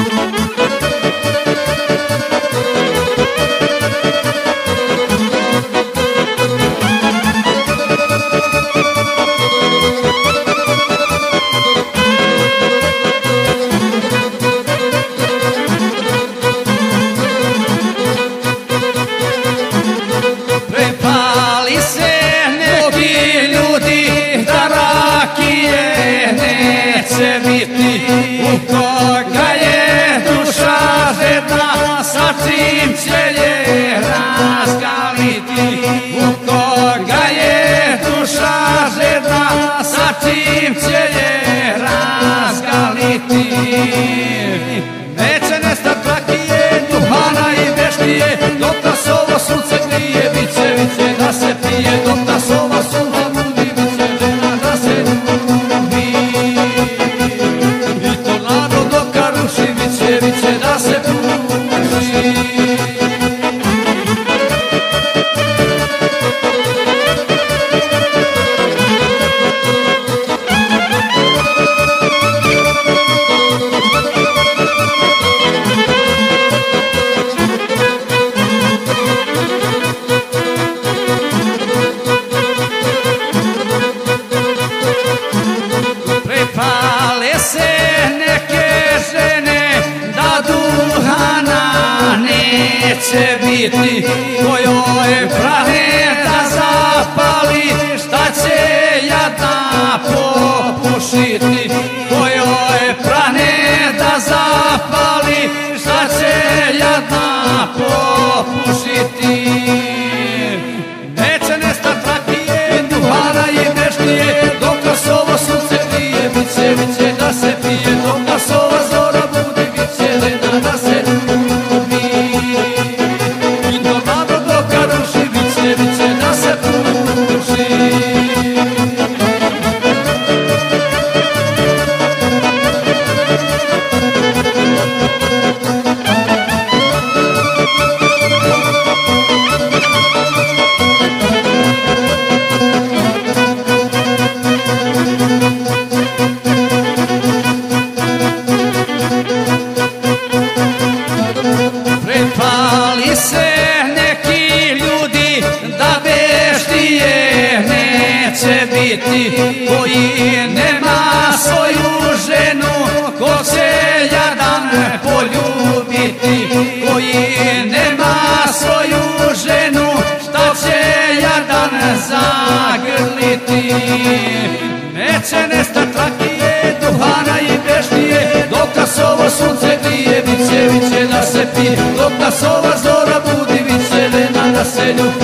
Prepali se neki ljudi da rakije neće biti, u koga je duša žedna, sa čim će je razgaliti. U koga je duša žedna, sa čim će je razgaliti. Neće nestat rakije, duhana i veštije, dok nas ovo sunce grije, viće da se pije, dok nas ova suha budi, viće žena da se ljubi. I tornado dok ruši, viće da se pruži. Prepale se neke žene da duhana neće biti, kojoj planeta zapali, šta će jadna popušiti. Kojoj planeta zapali, šta će jadna popušiti. Neće nestat rakije, duhana i veštije, dok nas ovo sunce grije, viće da se pije, dok nas ova zora budi, viće žena da se ljubi. I tornado dok ruši, viće da se pruži. Prepali se neki ljudi da veštije neće biti, koji nema svoju ženu, ko će jadan poljubiti. Koji nema svoju ženu, šta će jadan zagrliti. Neće nestat rakije, duhana i veštije, dok nas ovo sunce grije, viće da se pije, dok nas ova zora budi, viće žena da se ljubi.